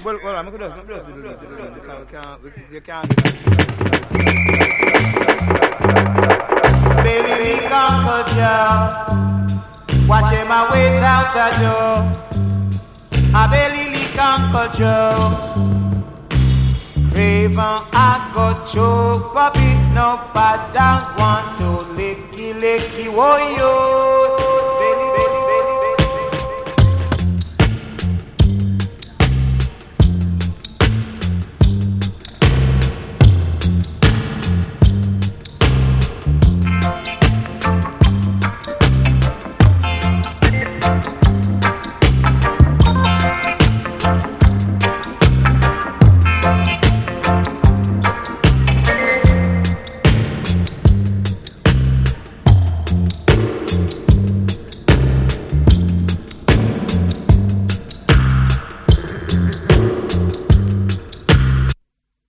Well, I'm going to you can't Baby, me Uncle Joe, watch him a wait out a door. A belly leak Uncle Joe. Craven I go choke, puppy, no bad, don't want to licky, whoa, yo.